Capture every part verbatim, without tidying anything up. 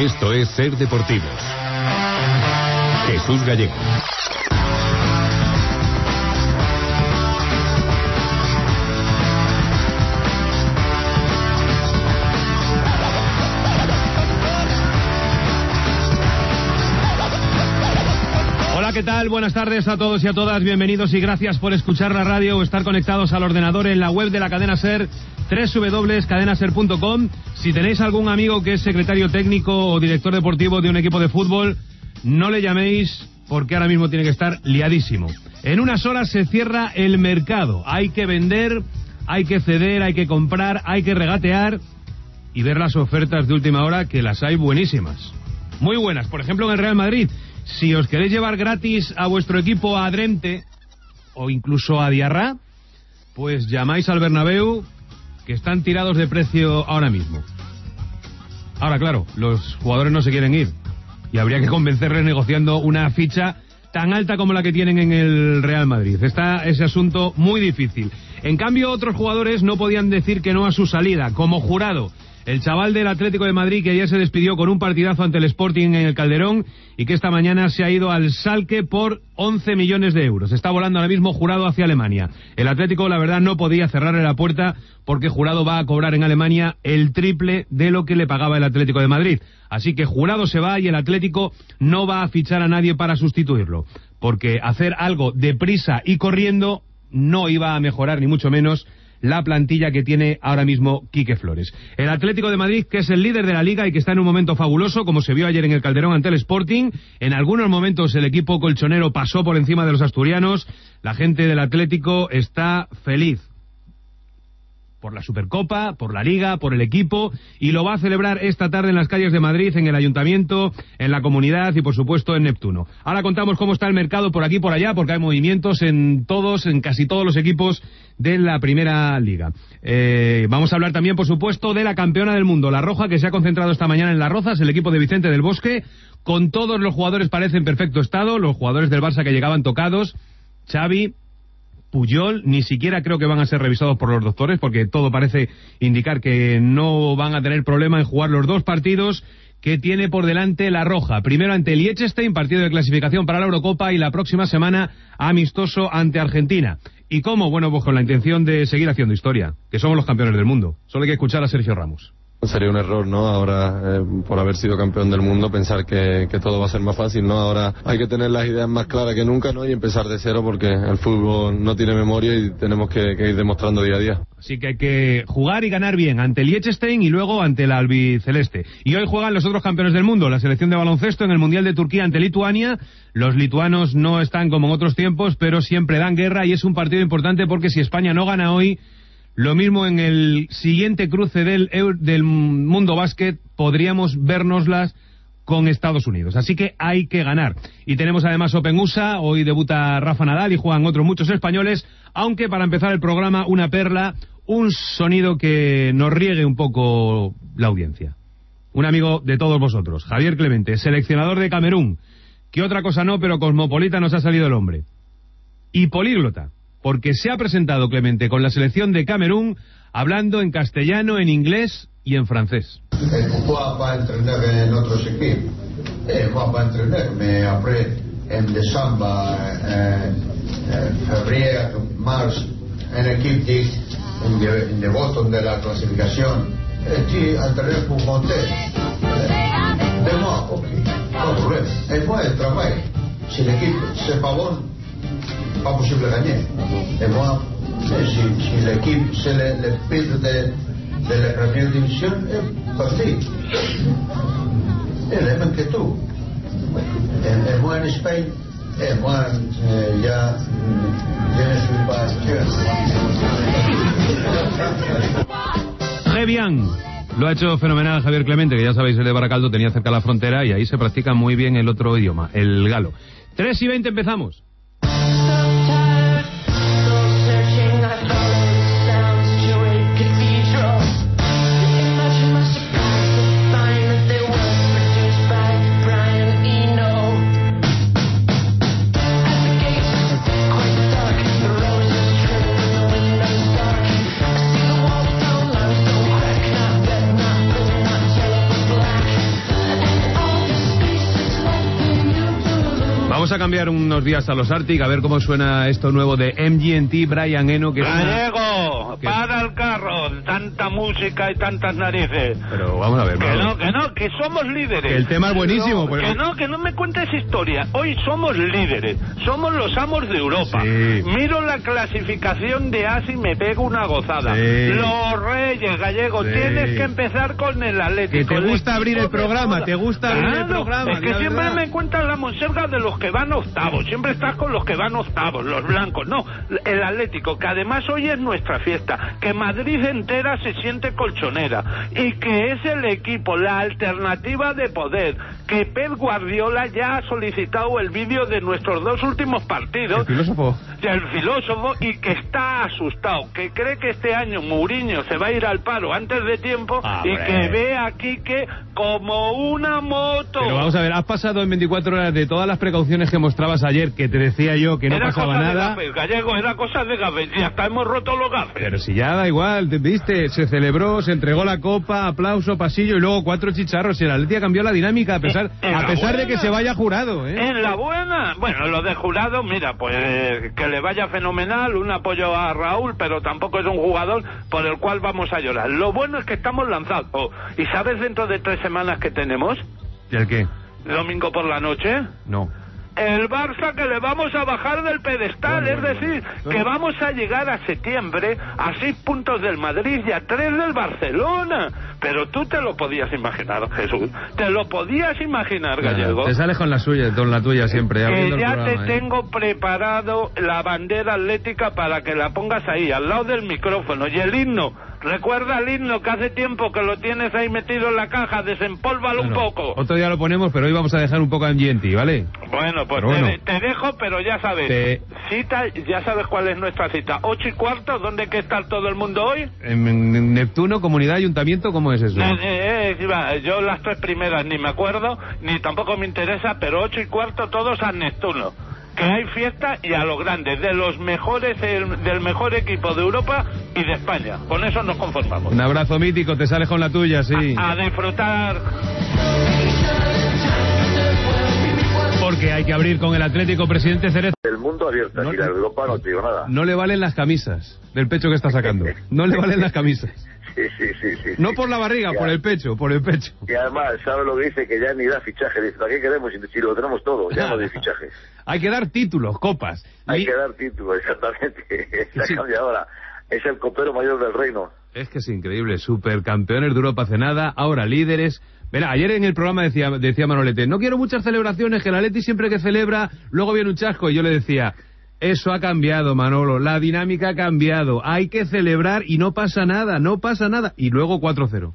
Esto es Ser Deportivos. Jesús Gallego. Hola, ¿qué tal? Buenas tardes a todos y a todas. Bienvenidos y gracias por escuchar la radio o estar conectados al ordenador en la web de la cadena SER, doble u doble u doble u punto cadena ser punto com. Si tenéis algún amigo que es secretario técnico o director deportivo de un equipo de fútbol, no le llaméis porque ahora mismo tiene que estar liadísimo. En unas horas se cierra el mercado. Hay que vender, hay que ceder, hay que comprar, hay que regatear y ver las ofertas de última hora, que las hay buenísimas. Muy buenas. Por ejemplo, en el Real Madrid, si os queréis llevar gratis a vuestro equipo a Drenthe o incluso a Diarra, pues llamáis al Bernabéu, que están tirados de precio ahora mismo. Ahora, claro, los jugadores no se quieren ir y habría que convencerles negociando una ficha tan alta como la que tienen en el Real Madrid. Está ese asunto muy difícil. En cambio, otros jugadores no podían decir que no a su salida, como Jurado, el chaval del Atlético de Madrid que ayer se despidió con un partidazo ante el Sporting en el Calderón y que esta mañana se ha ido al Schalke por once millones de euros. Está volando ahora mismo Jurado hacia Alemania. El Atlético, la verdad, no podía cerrarle la puerta porque Jurado va a cobrar en Alemania el triple de lo que le pagaba el Atlético de Madrid. Así que Jurado se va y el Atlético no va a fichar a nadie para sustituirlo, porque hacer algo deprisa y corriendo no iba a mejorar ni mucho menos la plantilla que tiene ahora mismo Quique Flores. El Atlético de Madrid, que es el líder de la Liga y que está en un momento fabuloso, como se vio ayer en el Calderón ante el Sporting. En algunos momentos el equipo colchonero pasó por encima de los asturianos. La gente del Atlético está feliz por la Supercopa, por la Liga, por el equipo, y lo va a celebrar esta tarde en las calles de Madrid, en el Ayuntamiento, en la Comunidad y por supuesto en Neptuno. Ahora contamos cómo está el mercado por aquí y por allá, porque hay movimientos en todos, en casi todos los equipos de la Primera Liga. Eh, vamos a hablar también, por supuesto, de la campeona del mundo, la Roja, que se ha concentrado esta mañana en Las Rozas, el equipo de Vicente del Bosque, con todos los jugadores parece en perfecto estado, los jugadores del Barça que llegaban tocados, Xavi, Puyol, ni siquiera creo que van a ser revisados por los doctores, porque todo parece indicar que no van a tener problema en jugar los dos partidos que tiene por delante la Roja. Primero ante el Liechtenstein, partido de clasificación para la Eurocopa, y la próxima semana amistoso ante Argentina. ¿Y cómo? Bueno, pues con la intención de seguir haciendo historia, que somos los campeones del mundo. Solo hay que escuchar a Sergio Ramos. Sería un error, ¿no? Ahora, eh, por haber sido campeón del mundo, pensar que, que todo va a ser más fácil, ¿no? Ahora hay que tener las ideas más claras que nunca, ¿no? Y empezar de cero, porque el fútbol no tiene memoria y tenemos que, que ir demostrando día a día. Así que hay que jugar y ganar bien ante el Liechtenstein y luego ante el albiceleste. Y hoy juegan los otros campeones del mundo, la selección de baloncesto en el Mundial de Turquía ante Lituania. Los lituanos no están como en otros tiempos, pero siempre dan guerra y es un partido importante porque si España no gana hoy, lo mismo en el siguiente cruce del, del mundo básquet podríamos vernoslas con Estados Unidos. Así que hay que ganar. Y tenemos además Open U S A, hoy debuta Rafa Nadal y juegan otros muchos españoles, aunque para empezar el programa una perla, un sonido que nos riegue un poco la audiencia. Un amigo de todos vosotros, Javier Clemente, seleccionador de Camerún, que otra cosa no, pero cosmopolita nos ha salido el hombre. Y políglota, porque se ha presentado Clemente con la selección de Camerún hablando en castellano, en inglés y en francés. Pourquoi pas entraîner en otros equipos? Eh, pourquoi pas entraîner? Mais après, en décembre, en, en febrero, marzo, en equipo de, en de, en de bottom de la clasificación, eh, tu entraîner pour monter. Eh, de moi, ok, no problema. Es moi el trabajo. Si el equipo se pavón, pas possible gagner. Et moi, si, si l'équipe c'est le, le pire de, de la première division, est parti. Elle est même que tout. Et, et moi en Espagne, et moi euh, ya je ne suis pas Très bien. Lo ha hecho fenomenal Javier Clemente, que ya sabéis, el de Baracaldo tenía cerca la frontera y ahí se practica muy bien el otro idioma, el galo. tres y veinte empezamos. Vamos a cambiar unos días a los Arctic, a ver cómo suena esto nuevo de M G M T, Brian Eno. Que Gallego, ¿Qué? para el carro, tanta música y tantas narices. Pero vamos a ver, Que vamos. no, que no, que somos líderes. Que el tema es buenísimo. No, pero... Que no, que no me cuentes historia. Hoy somos líderes, somos los amos de Europa. Sí. Miro la clasificación de A S I y me pego una gozada. Sí. Los Reyes, Gallego, Sí. tienes que empezar con el Atlético. Que te gusta el abrir el equipo de programa, moda. te gusta abrir el Claro, programa, Es que la siempre verdad. me cuentas la monserga de los que van octavos. Siempre estás con los que van octavos, los blancos. No, el Atlético, que además hoy es nuestra fiesta, que Madrid entera se siente colchonera y que es el equipo, la alternativa de poder, que Pep Guardiola ya ha solicitado el vídeo de nuestros dos últimos partidos. El filósofo. El filósofo, y que está asustado, que cree que este año Mourinho se va a ir al paro antes de tiempo. ¡Hombre! Y que ve aquí que como una moto. Pero vamos a ver, has pasado en veinticuatro horas de todas las precauciones que mostrabas ayer, que te decía yo que no era pasaba cosa nada. de gafes, Gallego, era cosa de gafes, y hasta hemos roto los gafes. Pero si ya da igual, te viste, se celebró, se entregó la copa, aplauso, pasillo y luego cuatro chicharros. Y el Atleti ha cambiado la dinámica a pesar, En a la pesar de buena. que se vaya jurado, ¿eh? En la buena. Bueno, lo de jurado, mira, pues eh, que le vaya fenomenal, un apoyo a Raúl, pero tampoco es un jugador por el cual vamos a llorar. Lo bueno es que estamos lanzados. Oh, ¿y sabes dentro de tres semanas que tenemos? ¿Y el qué? Domingo por la noche. No. El Barça, que le vamos a bajar del pedestal, Bueno, es bueno, decir, bueno. que vamos a llegar a septiembre a seis puntos del Madrid y a tres del Barcelona. Pero tú te lo podías imaginar, Jesús. Te lo podías imaginar, Gallego. Te sales con la suya, con la tuya siempre. abriendo Que el ya programa, te ¿eh? tengo preparado la bandera atlética para que la pongas ahí, al lado del micrófono. Y el himno, recuerda el himno, que hace tiempo que lo tienes ahí metido en la caja, desempólvalo Bueno, un poco. Otro día lo ponemos, pero hoy vamos a dejar un poco a M G M T, ¿vale? Bueno, pues Pero bueno. te, te dejo, pero ya sabes. Te- Cita, ya sabes cuál es nuestra cita. Ocho y cuarto, ¿dónde hay que estar todo el mundo hoy? En, en Neptuno, comunidad, ayuntamiento, ¿cómo es eso? Eh, eh, eh, va, yo las tres primeras ni me acuerdo, ni tampoco me interesa, pero ocho y cuarto todos a Neptuno. Que hay fiesta y a lo grande, de los mejores, el- del mejor equipo de Europa y de España. Con eso nos conformamos. Un abrazo mítico, te sales con la tuya, sí. A, a disfrutar. Porque hay que abrir con el Atlético, presidente Cerezo. El mundo abierto, No aquí te- la Europa no te digo nada. No le valen las camisas del pecho que está sacando. No le valen las camisas. Sí, sí, sí, sí. No sí. por la barriga, Ya. por el pecho, por el pecho. Y además, ¿sabe lo que dice? Que ya ni da fichaje. Dice, ¿para qué queremos? Si si lo tenemos todo, ya no de fichajes. Hay que dar títulos, copas. Hay Y- que dar título, exactamente. Se Sí. ha cambiado ahora. Es el copero mayor del reino. Es que es increíble, supercampeones de Europa hace nada, ahora líderes. Verá, ayer en el programa decía, decía Manolete, no quiero muchas celebraciones, que el Atleti siempre que celebra, luego viene un chasco. Y yo le decía, eso ha cambiado, Manolo, la dinámica ha cambiado, hay que celebrar y no pasa nada, no pasa nada. Y luego cuatro cero.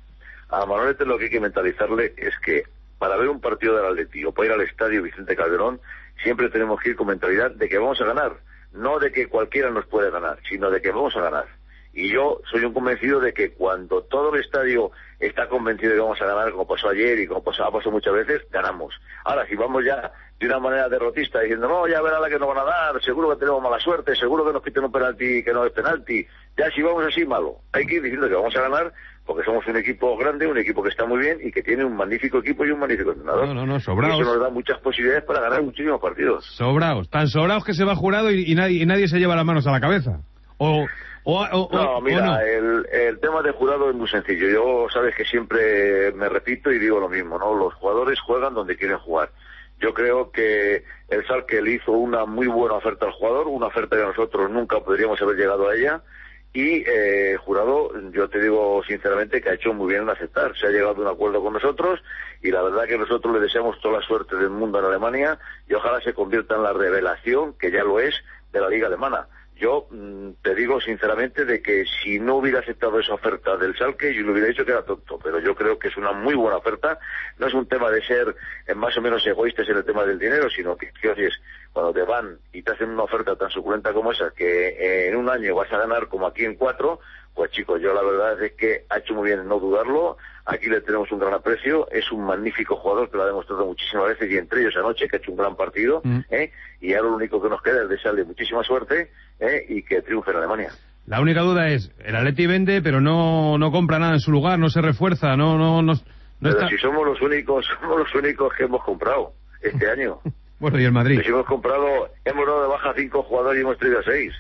A Manolete lo que hay que mentalizarle es que para ver un partido del Atleti o para ir al estadio Vicente Calderón, siempre tenemos que ir con mentalidad de que vamos a ganar. No de que cualquiera nos puede ganar, sino de que vamos a ganar. Y yo soy un convencido de que cuando todo el estadio está convencido de que vamos a ganar, como pasó ayer y como pasó, ha pasado muchas veces, ganamos. Ahora, si vamos ya de una manera derrotista diciendo, no, ya verá la que nos van a dar, seguro que tenemos mala suerte, seguro que nos quiten un penalti que no es penalti, ya si vamos así, malo. Hay que ir diciendo que vamos a ganar porque somos un equipo grande, un equipo que está muy bien y que tiene un magnífico equipo y un magnífico entrenador. No, no, no, Y sobraos. eso nos da muchas posibilidades para ganar muchísimos partidos. Sobraos, tan sobraos que se va jurado y, y nadie, y nadie se lleva las manos a la cabeza. O, o, o, No, o- mira, o no. El, el tema de jurado es muy sencillo. Yo sabes que siempre me repito y digo lo mismo, ¿no? Los jugadores juegan donde quieren jugar. Yo creo que el Schalke le hizo una muy buena oferta al jugador, una oferta que nosotros nunca podríamos haber llegado a ella. Y eh, Jurado, yo te digo sinceramente que ha hecho muy bien en aceptar. Se ha llegado a un acuerdo con nosotros y la verdad que nosotros le deseamos toda la suerte del mundo en Alemania y ojalá se convierta en la revelación, que ya lo es, de la Liga Alemana. Yo mmm, te digo sinceramente de que si no hubiera aceptado esa oferta del Schalke, yo le hubiera dicho que era tonto, pero yo creo que es una muy buena oferta. No es un tema de ser eh, más o menos egoístas en el tema del dinero, sino que, que oyes, cuando te van y te hacen una oferta tan suculenta como esa, que eh, en un año vas a ganar como aquí en cuatro, pues chicos, yo la verdad es que ha hecho muy bien en no dudarlo. Aquí le tenemos un gran aprecio, es un magnífico jugador que lo ha demostrado muchísimas veces y entre ellos anoche que ha hecho un gran partido, mm. ¿eh? Y ahora lo único que nos queda es desearle muchísima suerte, ¿eh? Y que triunfe en Alemania. La única duda es, el Atleti vende pero no no compra nada en su lugar, no se refuerza, no no no, no pero está... si somos los únicos, somos los únicos que hemos comprado este año. Bueno, ¿y el Madrid? Pues hemos comprado, hemos dado de baja cinco jugadores y hemos traído seis.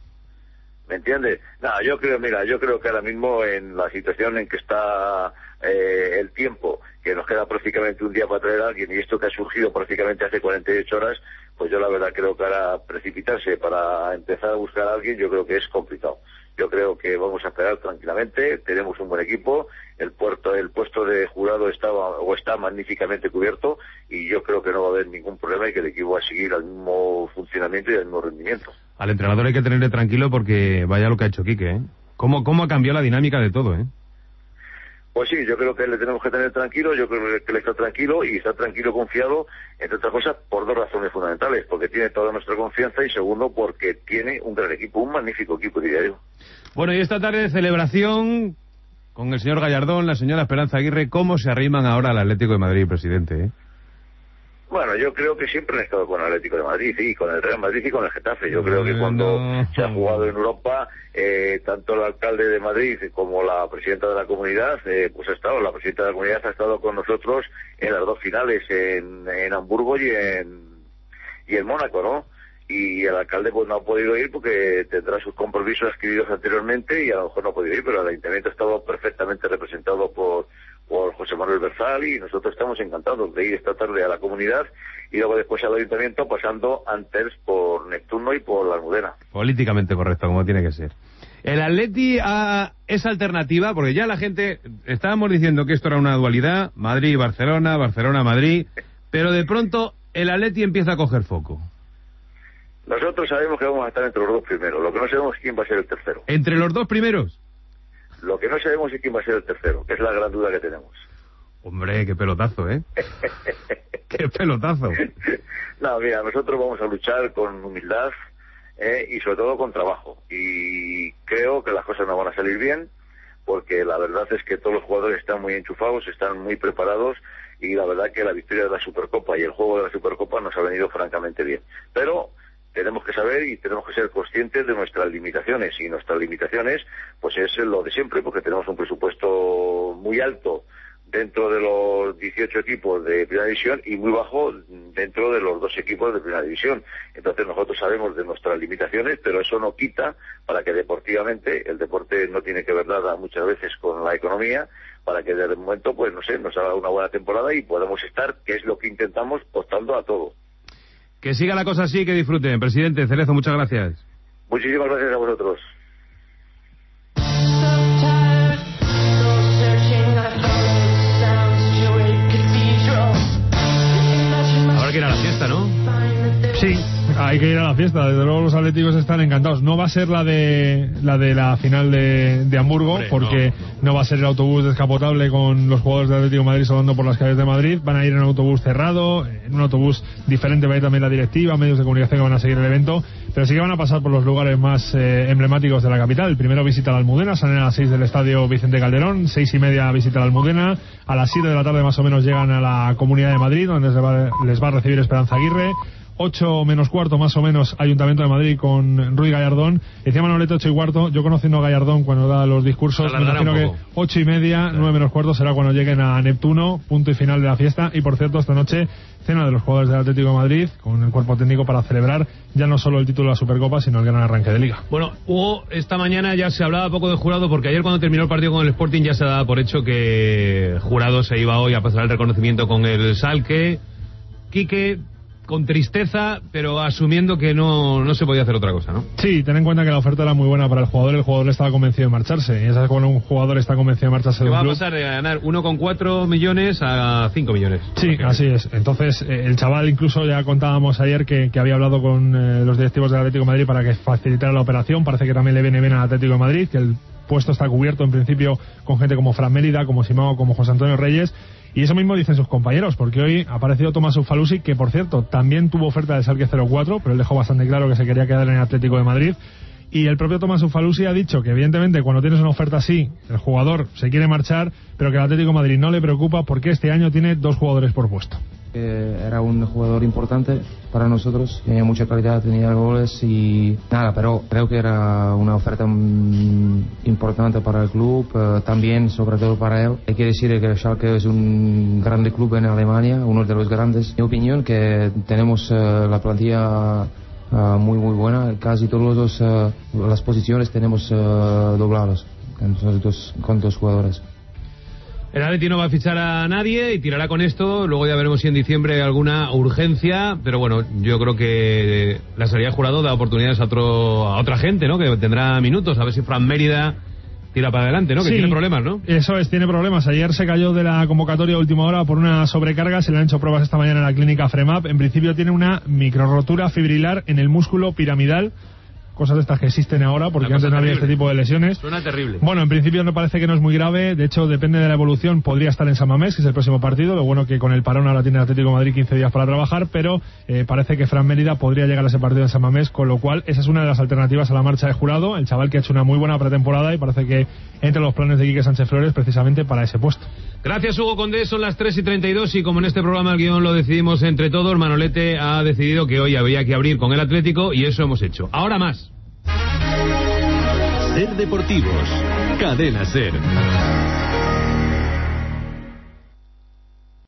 ¿Me entiendes? Nada, yo creo, mira, yo creo que ahora mismo en la situación en que está eh, el tiempo, que nos queda prácticamente un día para traer a alguien, y esto que ha surgido prácticamente hace cuarenta y ocho horas, pues yo la verdad creo que ahora precipitarse para empezar a buscar a alguien, yo creo que es complicado. Yo creo que vamos a esperar tranquilamente, tenemos un buen equipo, el puerto, el puesto de jurado estaba o está magníficamente cubierto, y yo creo que no va a haber ningún problema y que el equipo va a seguir al mismo funcionamiento y al mismo rendimiento. Al entrenador hay que tenerle tranquilo porque vaya lo que ha hecho Quique, ¿eh? ¿Cómo, cómo ha cambiado la dinámica de todo, eh? Pues sí, yo creo que le tenemos que tener tranquilo, yo creo que le está tranquilo y está tranquilo, confiado, entre otras cosas, por dos razones fundamentales, porque tiene toda nuestra confianza y segundo, porque tiene un gran equipo, un magnífico equipo, diría yo. Bueno, y esta tarde de celebración con el señor Gallardón, la señora Esperanza Aguirre, ¿cómo se arriman ahora al Atlético de Madrid, presidente, eh? Bueno, yo creo que siempre han estado con el Atlético de Madrid, sí, con el Real Madrid y con el Getafe. Yo creo que cuando no. se ha jugado en Europa, eh, tanto el alcalde de Madrid como la presidenta de la comunidad, eh, pues ha estado, la presidenta de la comunidad ha estado con nosotros en las dos finales, en, en Hamburgo y en, y en Mónaco, ¿no? Y el alcalde pues no ha podido ir porque tendrá sus compromisos adquiridos anteriormente y a lo mejor no ha podido ir, pero el ayuntamiento ha estado perfectamente representado por por José Manuel Berzal y nosotros estamos encantados de ir esta tarde a la comunidad y luego después al ayuntamiento pasando antes por Neptuno y por la Almudena. Políticamente correcto, como tiene que ser. ¿El Atleti a, es alternativa? Porque ya la gente, estábamos diciendo que esto era una dualidad, Madrid-Barcelona, Barcelona-Madrid, pero de pronto el Atleti empieza a coger foco. Nosotros sabemos que vamos a estar entre los dos primeros, lo que no sabemos es quién va a ser el tercero. ¿Entre los dos primeros? Lo que no sabemos es quién va a ser el tercero, que es la gran duda que tenemos. Hombre, qué pelotazo, ¿eh? ¡Qué pelotazo! No, mira, nosotros vamos a luchar con humildad eh, y sobre todo con trabajo. Y creo que las cosas no van a salir bien, porque la verdad es que todos los jugadores están muy enchufados, están muy preparados, y la verdad que la victoria de la Supercopa y el juego de la Supercopa nos ha venido francamente bien. Pero tenemos que saber y tenemos que ser conscientes de nuestras limitaciones, y nuestras limitaciones pues es lo de siempre, porque tenemos un presupuesto muy alto dentro de los dieciocho equipos de Primera División y muy bajo dentro de los dos equipos de Primera División. Entonces nosotros sabemos de nuestras limitaciones, pero eso no quita para que deportivamente, el deporte no tiene que ver nada muchas veces con la economía, para que desde el momento pues no sé, nos haga una buena temporada y podamos estar, que es lo que intentamos, optando a todo. Que siga la cosa así, que disfruten. Presidente Cerezo, muchas gracias. Muchísimas gracias a vosotros. Habrá que ir a la fiesta, ¿no? Sí, hay que ir a la fiesta. Desde luego los atléticos están encantados. No va a ser la de la de la final de, de Hamburgo, Hombre, porque no. no va a ser el autobús descapotable con los jugadores de Atlético de Madrid sonando por las calles de Madrid. Van a ir en un autobús cerrado, en un autobús diferente va a ir también la directiva, medios de comunicación que van a seguir el evento, pero sí que van a pasar por los lugares más eh, emblemáticos de la capital. El primero visita la Almudena, salen a las seis del estadio Vicente Calderón, seis y media visita la Almudena, a las siete de la tarde más o menos llegan a la Comunidad de Madrid, donde les va, les va a recibir Esperanza Aguirre. Ocho menos cuarto más o menos Ayuntamiento de Madrid con Ruy Gallardón. Decía Manolete ocho y cuarto. Yo conociendo a Gallardón cuando da los discursos, me imagino que ocho y media, claro. nueve menos cuarto será cuando lleguen a Neptuno, punto y final de la fiesta. Y por cierto, esta noche cena de los jugadores del Atlético de Madrid con el cuerpo técnico para celebrar ya no solo el título de la Supercopa, sino el gran arranque de Liga. Bueno, Hugo, esta mañana ya se hablaba poco de Jurado, porque ayer cuando terminó el partido con el Sporting ya se daba por hecho que Jurado se iba hoy a pasar el reconocimiento con el Schalke. Quique, con tristeza, pero asumiendo que no, no se podía hacer otra cosa, ¿no? Sí, ten en cuenta que la oferta era muy buena para el jugador, el jugador estaba convencido de marcharse, y esa es cuando un jugador está convencido de marcharse de un va club. a pasar de ganar uno coma cuatro millones a cinco millones. Sí, así es. Entonces, eh, el chaval incluso ya contábamos ayer que, que había hablado con eh, los directivos del Atlético de Madrid para que facilitara la operación, parece que también le viene bien al Atlético de Madrid, que el puesto está cubierto en principio con gente como Fran Mérida, como Simao, como José Antonio Reyes. Y eso mismo dicen sus compañeros, porque hoy ha aparecido Tomás Ufalusi, que por cierto también tuvo oferta del Schalke cero cuatro, pero él dejó bastante claro que se quería quedar en el Atlético de Madrid. Y el propio Tomás Ufalusi ha dicho que evidentemente cuando tienes una oferta así, el jugador se quiere marchar, pero que el Atlético de Madrid no le preocupa porque este año tiene dos jugadores por puesto. Era un jugador importante para nosotros, tenía mucha calidad, tenía goles y nada, pero creo que era una oferta mm, importante para el club, eh, también sobre todo para él. Hay que decir que Schalke es un grande club en Alemania, uno de los grandes. En mi opinión que tenemos eh, la plantilla uh, muy muy buena, casi todas los, uh, las posiciones tenemos uh, doblados con dos, con dos jugadores. El Atleti no va a fichar a nadie y tirará con esto. Luego ya veremos si en diciembre hay alguna urgencia. Pero bueno, yo creo que la salida de Jurado da oportunidades a, otro, a otra gente, ¿no? Que tendrá minutos. A ver si Fran Mérida tira para adelante, ¿no? Que sí, tiene problemas, ¿no? Eso es, tiene problemas. Ayer se cayó de la convocatoria a última hora por una sobrecarga. Se le han hecho pruebas esta mañana en la clínica Fremap. En principio tiene una microrotura fibrilar en el músculo piramidal. Cosas de estas que existen ahora, porque antes no había este tipo de lesiones. Suena terrible. Bueno, en principio me parece que no es muy grave. De hecho, depende de la evolución. Podría estar en San Mamés, que es el próximo partido. Lo bueno que con el parón ahora tiene el Atlético de Madrid quince días para trabajar, pero eh, parece que Fran Mérida podría llegar a ese partido en San Mamés, con lo cual esa es una de las alternativas a la marcha de Jurado. El chaval que ha hecho una muy buena pretemporada y parece que entre los planes de Quique Sánchez Flores precisamente para ese puesto. Gracias, Hugo Condé. Son las tres y treinta y dos y como en este programa el guión lo decidimos entre todos, Manolete ha decidido que hoy había que abrir con el Atlético y eso hemos hecho. Ahora más. Ser Deportivos, Cadena Ser.